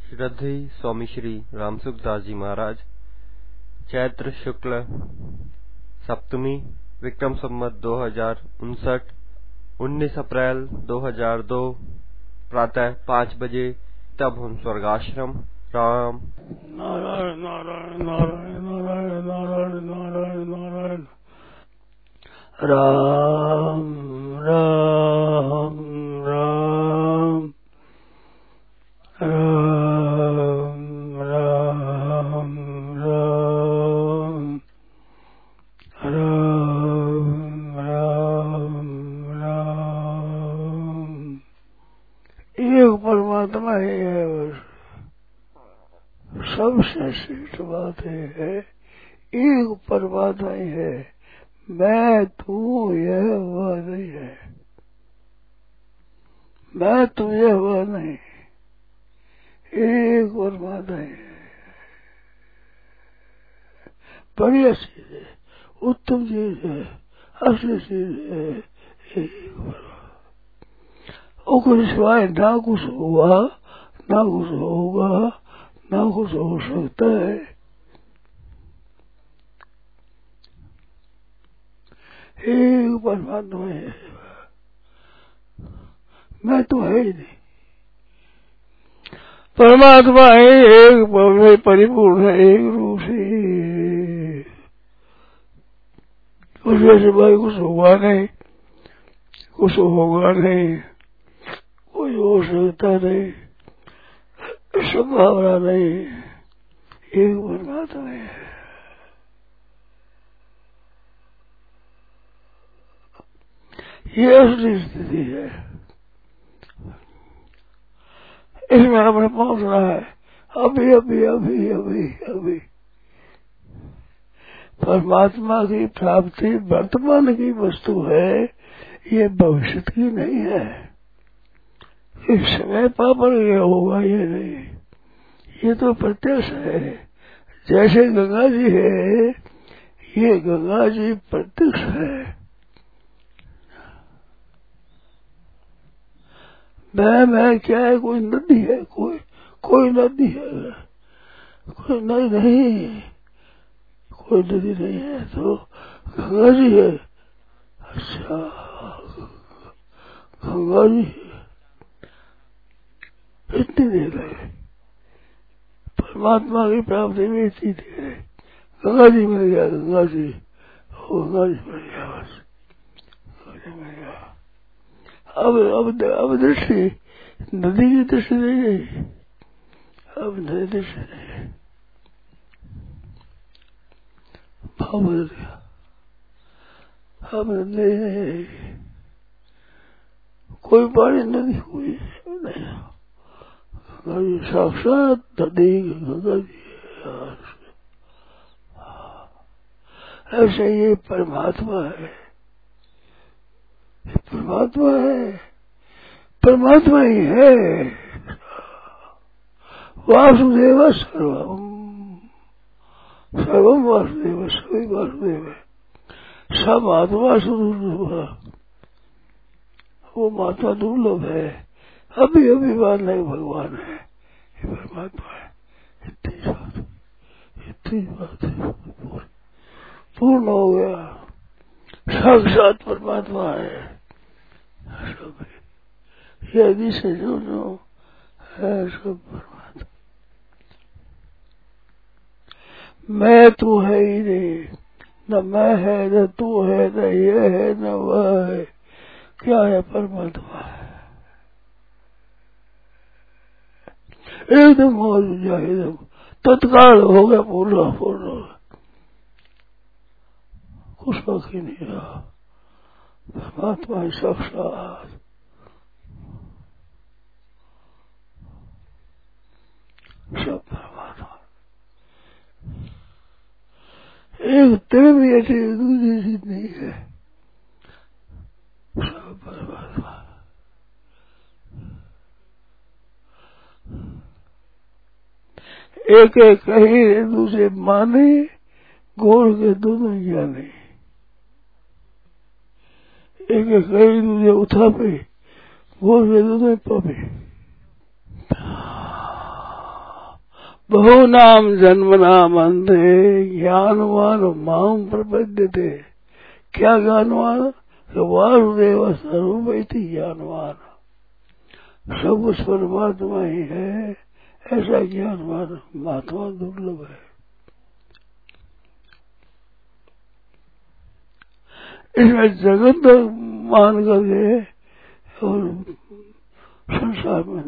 श्रद्धेय स्वामी श्री रामसुखदास जी महाराज, चैत्र शुक्ल सप्तमी, विक्रम संवत 2059, 19 अप्रैल 2002, प्रातः 5 बजे, तब हम स्वर्गाश्रम। राम नारायण नारायण नारायण नारायण नारायण नारायण नारायण राम राम राम राम राम राम राम राम राम। एक परमात्मा ही है, बस सबसे श्रेष्ठ बात है एक परमात्मा ही है। मैं तू यह वह नहीं है, मैं तू यह वह नहीं, एक परमात्मा ही है। बढ़िया चीज है, उत्तम चीज है, असली चीज है, एक परमात्मा। और कुछ सिवाय ना कुछ हुआ, ना कुछ होगा, ना कुछ हो सकता है। एक परमात्मा है, मैं तो है ही नहीं। परमात्मा है एक, परिपूर्ण है, एक रूप से। उसमें से भाई कुछ हुआ नहीं, कुछ होगा नहीं, कोई हो सकता नहीं, संभावना नहीं, एक परमात्मा है। ये असली स्थिति है, इसमें हमें पहुंचना है अभी अभी अभी अभी अभी। परमात्मा की प्राप्ति वर्तमान की वस्तु है, ये भविष्य की नहीं है। इस समय पापर ये होगा ये नहीं, ये तो प्रत्यक्ष है। जैसे गंगा जी है, ये गंगा जी प्रत्यक्ष है। मैं क्या है, कोई नदी है, कोई नदी है, कोई नदी नहीं, कोई नदी नहीं है तो गंगा जी है। अच्छा, गंगा जी इतनी देर है, परमात्मा की प्राप्ति में इतनी देर है। गंगा जी मिल गया, गंगा जी, गंगा जी मिल गया, बस गंगा जी मिल गया। अब दृष्टि नदी की दृष्टि नहीं है, अब नदी दृष्टि नहीं है, भाव बदल गया। अब नदी नहीं, कोई पानी नदी हुई नहीं, गंगा जी साक्षात नदी, गंगा जी। ऐसे ये परमात्मा है, परमात्मा है, परमात्मा ही है। वासुदेव सर्वम, सर्वम वासुदेव, सभी वासुदेव है। सब आत्मा सुदुर्लभ, वो मात्मा दुर्लभ है। अभी अभी बात नहीं, भगवान है, ये परमात्मा है। इतनी बात है, पूर्ण हो गया, साक्षात परमात्मा है। सब यदि से जो है सब परमात्मा। मैं तू है ही नहीं, न मैं है, न तू है, न ये है, न वह है। क्या है? परमात्मा है। एकदम हो जाए, एकदम तत्काल हो गया, पूर्ण पूर्ण हो गया, कुछ बाकी नहीं रहा। परमात्मा ही साक्षात, सब परमात्मा। एक तेरे भी ऐसी दूसरी चीज नहीं है, सब परमात्मा। एक एक कहीं दूसरे माने, गोड़ के दोनों ज्ञानी। एक एक कहीं दूसरे उठापे, गोड़ के दोनों पापे। बहुनाम जन्मनाम अंधे ज्ञानवान माम प्रपद्यते। क्या ज्ञानवान? वासुदेव सर्वमिति ज्ञानवान, सब उस परमात्मा ही है, ऐसा ज्ञानवान महात्मा दुर्लभ है। इसमें जगत मान करके और संसार में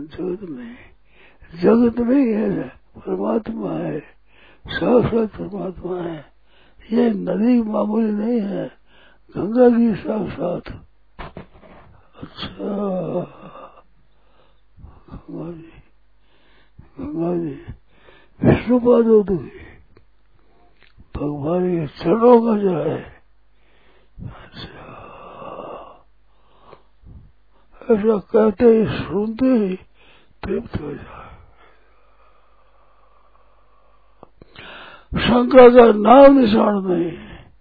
जगत नहीं है, परमात्मा है, साक्षात परमात्मा है। ये नदी मामूली नहीं है, गंगा जी साक्षात। अच्छा, गंगा जी विष्णुपाद भगवान के चरणों का जो है। अच्छा, ऐसा कहते ही सुनते ही तृप्त हो जाए। शंका का नाम निशान नहीं,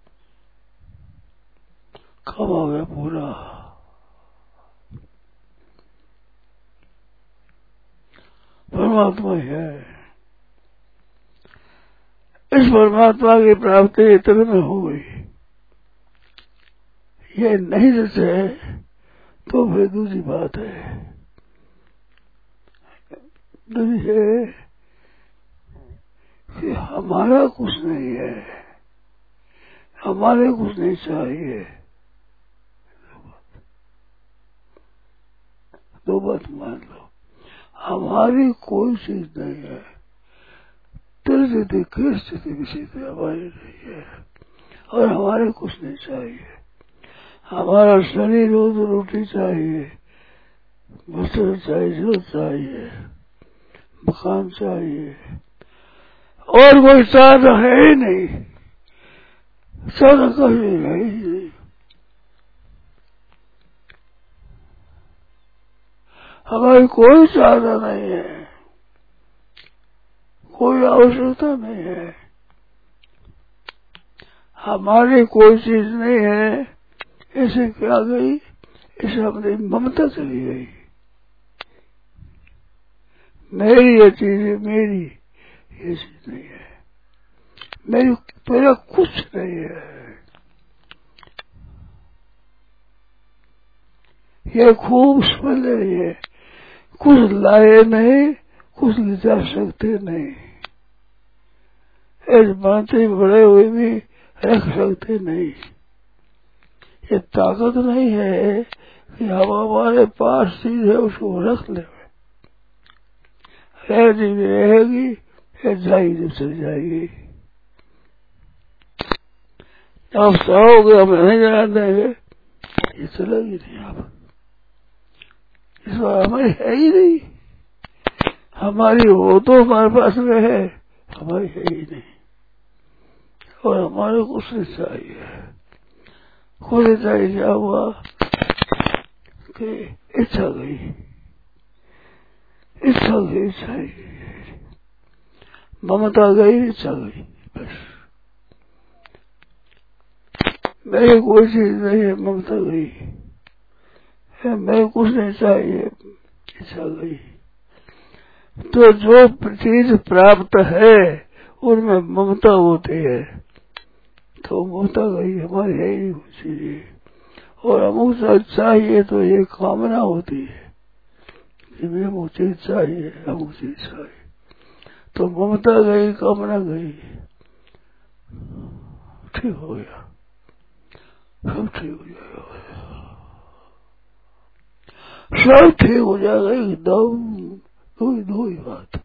कब आ गया पूरा। परमात्मा ही है। इस परमात्मा की प्राप्ति इतने में हो गई, ये नहीं जैसे तो फिर दूसरी बात है। दूसरी है कि हमारा कुछ नहीं है, हमारे कुछ नहीं चाहिए। दो बात मान लो, हमारी कोई चीज नहीं है, तिल किस स्थिति किसी हमारी नहीं है, और हमारे कुछ नहीं चाहिए। हमारा शरीर हो तो रोटी चाहिए, वस्त्र चाहिए, जल चाहिए, मकान चाहिए, और कोई चाहता है ही नहीं, चाहता कहीं नहीं। हमारी कोई चाहता नहीं है, कोई आवश्यकता नहीं है, हमारी कोई चीज नहीं है। ऐसे क्या गई, ऐसे अपनी ममता चली गई। मेरी ये चीज है, मेरी ये चीज नहीं है, मेरा कुछ नहीं है। ये खूब समझ लीजिए, कुछ लाए नहीं, कुछ ले जा सकते नहीं, इस बातें बड़े हुए भी रख सकते नहीं। ये ताकत नहीं है कि हम हमारे पास चीज है उसको रख ले, रहेगी या जाएगी जब चल जाएगी। आप चाहोगे हम नहीं जाना देंगे, ये चलेगी नहीं। आप इस बार हमारी है ही नहीं, हमारी हो तो हमारे पास में है, हमारी है ही नहीं, और हमारे कुछ नहीं चाहिए। खुद चाहिए क्या हुआ कि इच्छा गई, इच्छा गई चाहिए, ममता गई, इच्छा गई, बस। मेरी कोई चीज नहीं है, ममता गई है, मैं कुछ नहीं चाहिए, इच्छा गई। तो जो चीज प्राप्त है उनमें ममता होती है, तो ममता गई, हमारी है ही कुछ चीज। और अमुक चाहिए तो ये कामना होती है कि मुझे अमुक चीज चाहिए, अमुक चीज चाहिए, तो ममता गई, कामना गई, ठीक हो गया, सब ठीक हो जाएगा, सब ठीक हो जाएगा एकदम। दो ही बात,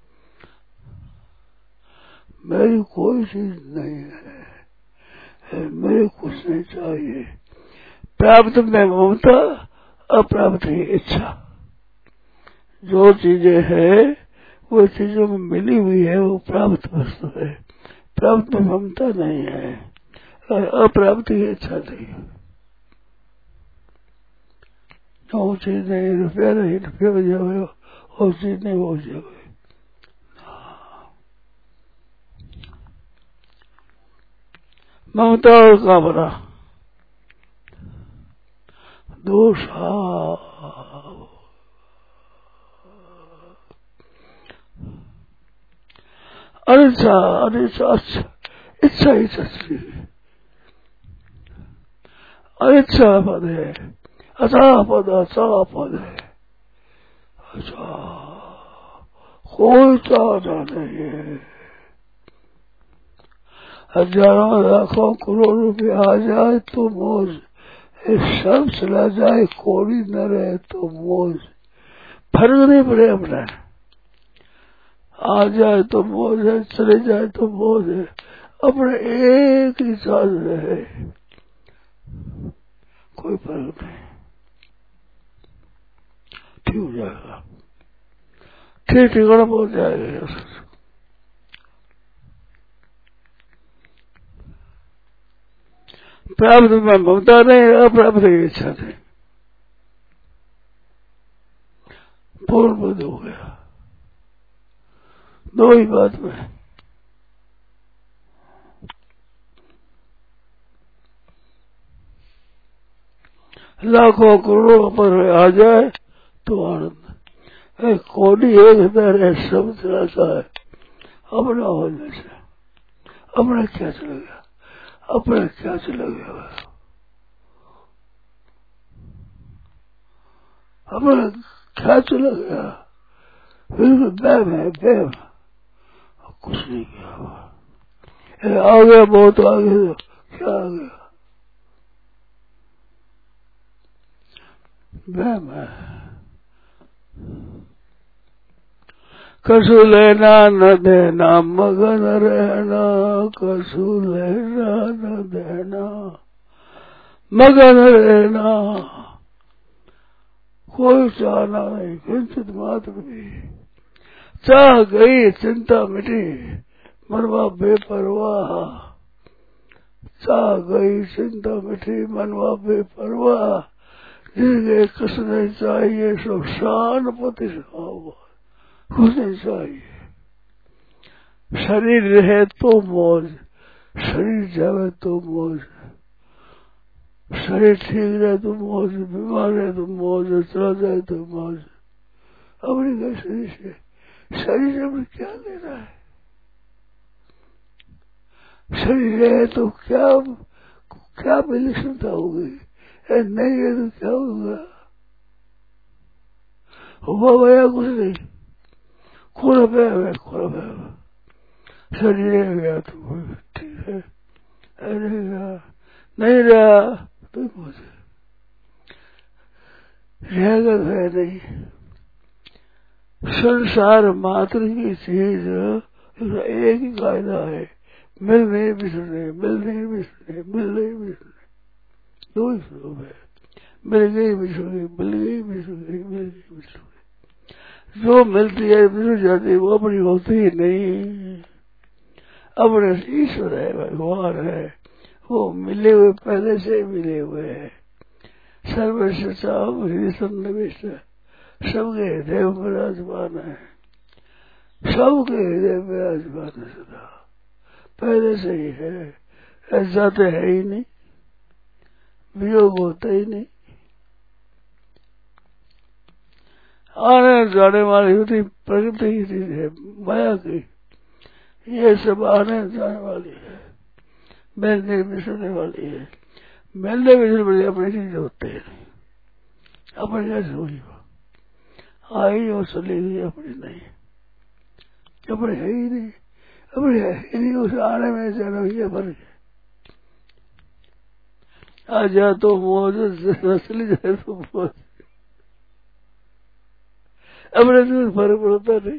मेरी कोई चीज नहीं है, मेरे कुछ नहीं चाहिए। प्राप्त में ममता, अप्राप्त ही इच्छा। जो चीजें है वो चीजों में मिली हुई है, वो प्राप्त वस्तु है, प्राप्त में ममता नहीं है, और अप्राप्त ही इच्छा नहीं। वो चीज नहीं, रुपया नहीं, रुपया हो जाए, और चीज नहीं हो जाए। ममता और कामना दोष। अनिच्छा अनिच्छा इच्छा ही सच्ची, अनिच्छा पद है, अचाह पद अचाह पद है। अच्छा कोई चाहना नहीं है। हजारों लाखों करोड़ रुपया आ जाए तो मौज, सब चला जाए कोड़ी न रहे तो मौज, फर्क नहीं पड़े अपना। आ जाए तो मौज है, चले जाए तो मौज है, अपने एक ही साथ रहे, कोई फर्क नहीं। ठीक हो जाएगा, ठीक ठिकाना पहुंच जाएगा। प्राप्त में ममता नहीं, अप्राप्त की इच्छा नहीं, पूर्ण बुद्ध हो गया। दो ही बात में लाखों करोड़ों पर आ जाए तो आनंद, कोड़ी एक हजार है, सब चला है अपना होने से। अपना क्या चला गया, अपना क्या चला गया, अपना क्या चला गया, बिल्कुल बैम है बैम, कुछ नहीं किया हुआ। आ गया बहुत आगे, तो क्या आ गया, बैम है। कसु लेना न देना मगन रहना, कसु लेना न देना मगन रहना, कोई चाहना नहीं, किंचित मात्र भी। चाह गई चिंता मिटी, मनवा बेपरवाह, चाह गई चिंता मिटी, मनवा बेपरवाह, जिसके कुछ नहीं चाहिए सब शान पति हुआ, कुछ नहीं चाहिए। शरीर रहे तो मौज, शरीर जावे तो मौज, शरीर ठीक रहे तो मौज, बीमार रहे तो मौज, चला जाए तो मौज। अपने गए शरीर से, शरीर से अपने क्या लेना है, शरीर है तो क्या विलक्षणता होगी, नहीं है तो क्या होगा, हुआ भया कुछ नहीं, खोला पाया खोला पाया। शरीर गया तो ठीक है, रहेगा नहीं रहा तो मुझे रहेगा है नहीं। संसार मात्र की चीज एक ही कायदा है, मिल नहीं बिछड़ने, मिल नहीं बिछड़ने, मिल नहीं बिछड़ने, दो ही स्वरूप है, मिल गई बिछड़ गई, मिल गई बिछड़ गई, मिल गई बिछड़ गई। जो मिलती है बिछड़ जाती है वो अपनी होती ही नहीं, अपने ईश्वर है, भगवान है, वो मिले हुए पहले से मिले हुए है। सर्वश्रेष्ठ हृदय सन्निविष्ट, सबके हृदय में विराजमान है, सबके हृदय में विराजमान है सदा, पहले से ही है, ऐसा तो है ही नहीं, वियोग होता ही नहीं। आने जाने वाली होती प्रकृति की चीज है, माया की, ये सब आने जाने वाली है, मिलने मिलने वाली है। मिलने मिलने वाली अपनी चीज होते हैं नहीं, अपनी कैसे हुई आई और चली गई, अपनी नहीं, अपने है ही नहीं, अपने है ही नहीं, उसे आने में जाना भैया फर्क है। आ जा तो मौज, चली जाए तो मौज, अपने से फर्क पड़ता नहीं,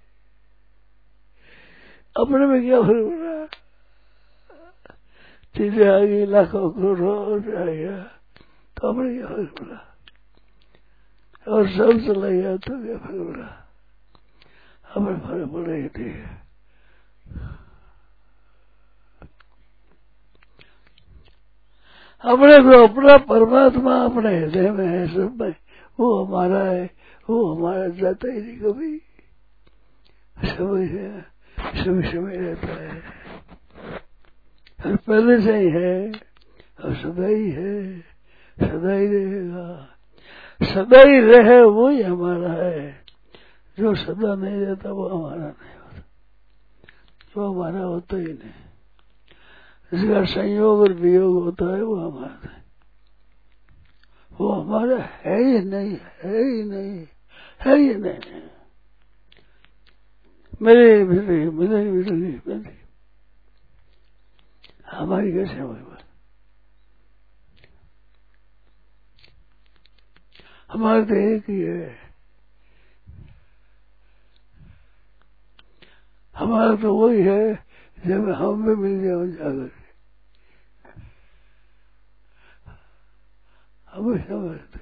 अपने में क्या फर्क पड़ा, चीजें आ गई लाखों करोड़ों आ गया तो अपने क्या फर्क पड़ा, और सब चला गया तो क्या फर्क पड़ा, अपने फर्क पड़े ही नहीं। अपने को अपना परमात्मा अपने हृदय में है, सब में, वो हमारा है, वो हमारा जाता ही नहीं कभी, समय है, समय समय रहता है, और पहले से ही है, और सदा ही है, सदा ही रहेगा, सदा ही रहे वो ही हमारा है, जो सदा नहीं रहता वो हमारा नहीं होता। वो हमारा होता ही नहीं। जिसका संयोग और वियोग होता है वो हमारा है, वो हमारा है ही नहीं, है ही नहीं, है ही नहीं। मेरे मेरे हमारी कैसे हुई बात? हमारे तो एक ही है, हमारा तो वही है जब हम भी मिल जाओ जाकर हमें समझते।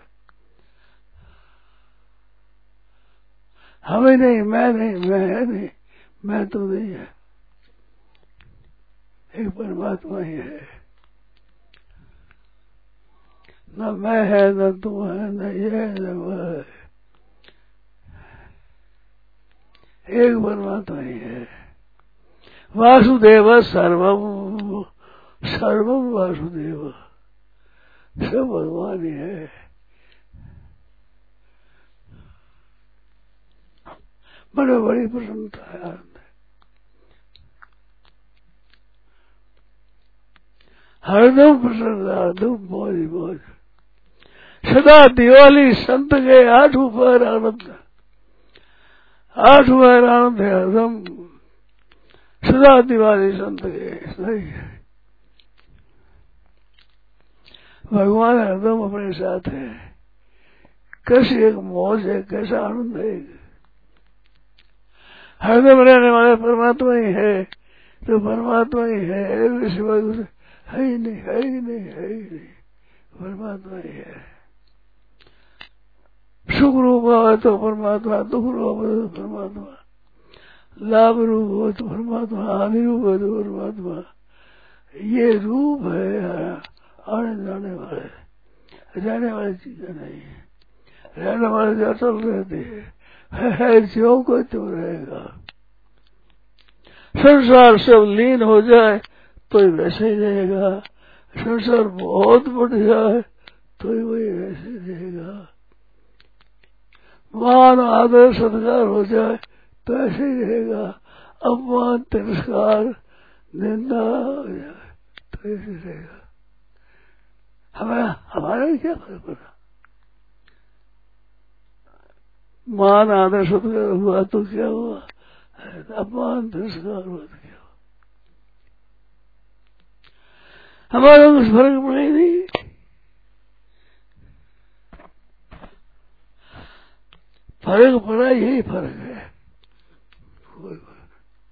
हमें नहीं, मैं नहीं, मैं है नहीं, मैं तो नहीं है, एक परमात्मा ही है। न मैं है, न तुम है, न ये है, न वह है, एक परमात्मा ही है। वासुदेव सर्वम, सर्वम वासुदेव, सब भगवान ही है। बड़े बड़ी प्रसन्नता है, आनंद है। हरदम प्रसन्नता, हरदम मौज मौज। सदा दिवाली संत के 8 पर आनंद, 8 पर आनंद है हरदम। सदा दिवाली संत के, सही है। भगवान हरदम अपने साथ है। कैसी एक मौज है, कैसा आनंद है। हरदम रहने वाले परमात्मा ही है, तो परमात्मा ही है, सिवाय है ही नहीं, है ही नहीं, है ही नहीं, परमात्मा ही है। सुख रूप हो तो परमात्मा, दुख रूप हो तो परमात्मा, लाभ रूप हो तो परमात्मा, हानि रूप हो तो परमात्मा। ये रूप है आने जाने वाले, रहने वाली चीजें नहीं है। रहने वाले जो अटल रहते है ज्यों को त्यों रहेगा। संसार सब लीन हो जाए तो ही वैसे ही रहेगा, संसार बहुत बढ़ जाए तो ही वही वैसे ही रहेगा। मान आदर सत्कार हो जाए तो ऐसे ही रहेगा, अपमान तिरस्कार निंदा हो जाए तो ऐसे ही रहेगा। हमारा क्या फर्क पड़ा? मान आदर सत्कार हुआ तो क्या हुआ, अपमान तिरस्कार हुआ तो क्या हुआ? हमारा कुछ फर्क पड़ा ही नहीं। फर्क पड़ा, यही फर्क है, कोई फर्क।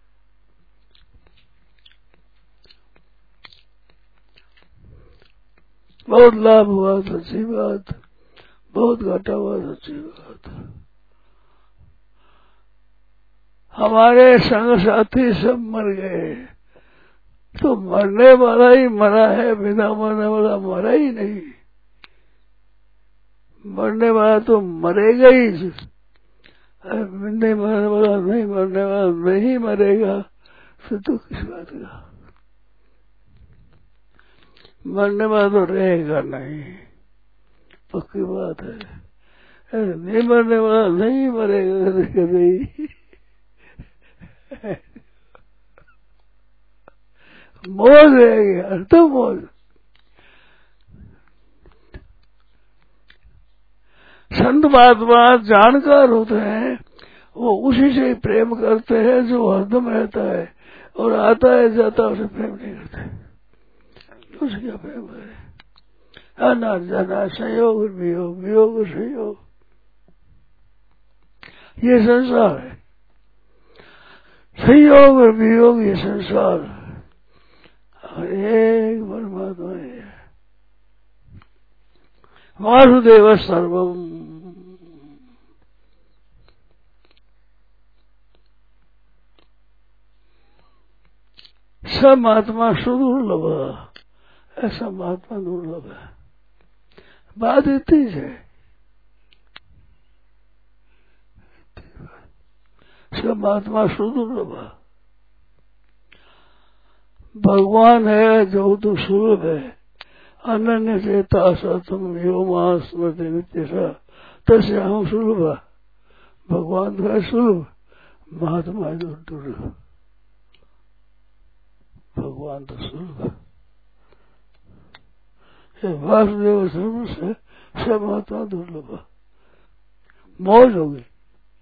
बहुत लाभ हुआ सच्ची बात, बहुत घाटा हुआ सच्ची बात। हमारे संग साथी सब मर गए तो मरने वाला ही मरा है, बिना मरने वाला मरा ही नहीं। मरने वाला तो मरेगा ही, नहीं मरने वाला नहीं, मरने वाला नहीं मरेगा, फिर तो किस बात का? मरने वाला तो रहेगा नहीं, पक्की बात है। नहीं मरने वाला नहीं मरेगा कभी कभी। मौज रहेगी, हर तो मौज। संत महात्मा जानकार होते हैं, वो उसी से प्रेम करते हैं जो हरदम रहता है, और आता है जाता है उसे प्रेम नहीं करते। उसे क्या प्रेम करे? आना जाना, संयोग वियोग, वियोग संयोग, ये संसार है। संयोग और वियोग ये संसार, एक परमात्मा है। वासुदेव सर्वम, सब महात्मा सुदुर्लभ, ऐसा महात्मा दुर्लभ है। बात इतनी है, सब महात्मा सुदुर्लभ। भगवान है जो तो सुलभ है। अनन्य चेता सतम यो मां स्मृति नित्य तस्य हम सुलभ। भगवान का सुलभ, महात्मा जो दुर्लभ। भगवान तो स्वर्ग। वासुदेव सर्व से समात्मा दुर्लभ, मौज हो गई।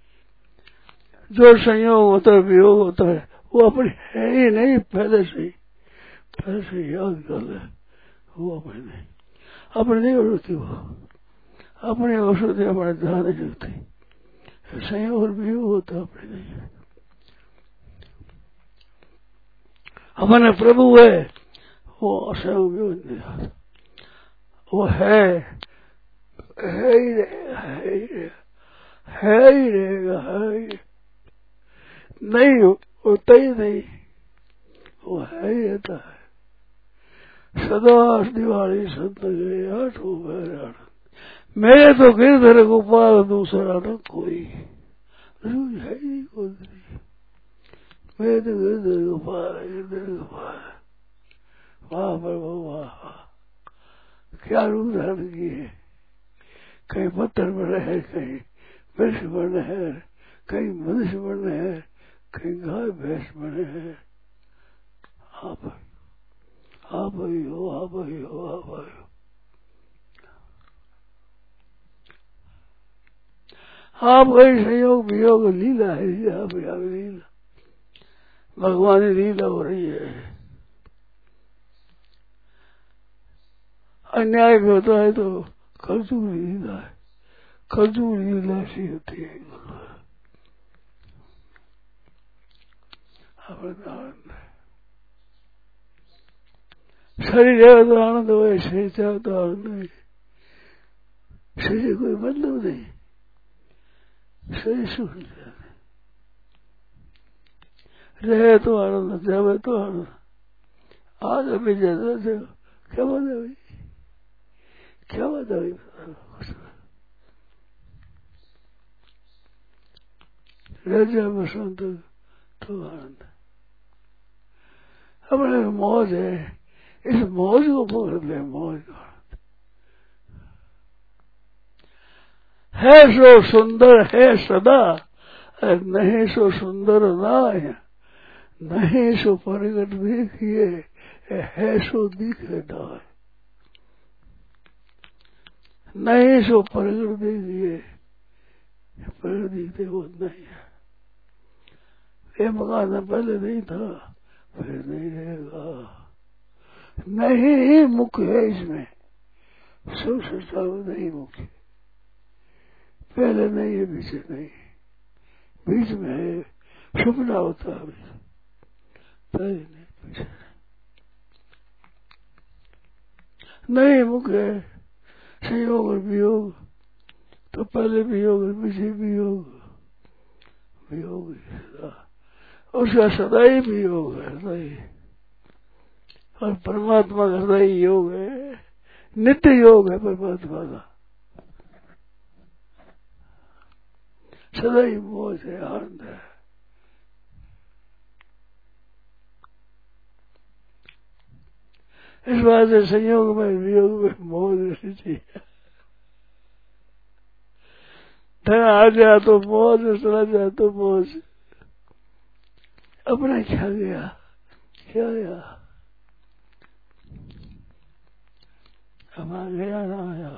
जो संयोग होता है, वियोग होता है, वो अपनी है ही नहीं, पहले से याद कर ले, वो अपनी नहीं, अपनी नहीं होती, वो अपनी औषधि अपने ध्यान नहीं होती। संयोग और वियोग होता अपने नहीं। अपने प्रभु है, वो संयोग वियोग नहीं, वो है ही रहेगा, है ही रहेगा, नहीं होता ही नहीं, वो है ही रहता है। सदा दिवाली संत गए आठों बहरान, मेरे तो गिरधर गोपाल दूसरा न कोई, है ही कोई नहीं, मेरे तो गिरधर गोपाल। वाह प्रभु वाह, क्या रूप धारण किए। कहीं पत्थर बने है, कहीं वृक्ष बने है, कहीं मनुष्य बने है, कहीं गाय भैंस बने हैं। आप ही हो, आप ही हो, आप ही हो। आप वही संयोग वियोग लीला है, लीला भगवान लीला हो रही है। अन्याय भी होता है तो कलयुग लीला है, कलयुग लीला सी होती है। आनंद शरीर है तो आनंद हो, शरीर चाहे तो आनंद नहीं, शरीर कोई मतलब नहीं, शरीर सुख रहे तो आनंद, जावे तो आनंद। आज अभी जैसा क्या बात है भाई, क्या बात है भाई, रह जाए बसंत तो आनंद। अपने मौज है, इस मौज को पकड़ ले, मौज है सो सुंदर है सदा, नहीं सो सुंदर ना, नहीं सो प्रगट देखिए, है सो दिखे ना, नहीं सो प्रगट देखिए, प्रगट दिखते वो नहीं है। ये मकान पहले नहीं था, फिर नहीं रहेगा, नहीं मुख्य है इसमें, सब संसार में नहीं मुख्य, पहले नहीं है, पीछे नहीं, बीच में है, सपना होता है, पहले नहीं पीछे नहीं मुख्य है। संयोग और वियोग तो पहले वियोग और पीछे वियोग, वियोग उसका सदा ही वियोग है, सदा ही। और परमात्मा का सदा ही योग है, नित्य योग है परमात्मा का, सदा ही मौज है, आनंद है। इस बात से संयोग में वियोग में मौज रहनी चाहिए। धन आ जाए तो मौज, चला जाए तो मौज, अपना क्या गया, क्या गया, हमारा गया ना आया।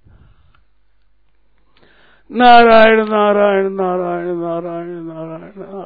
नारायण नारायण नारायण नारायण नारायण।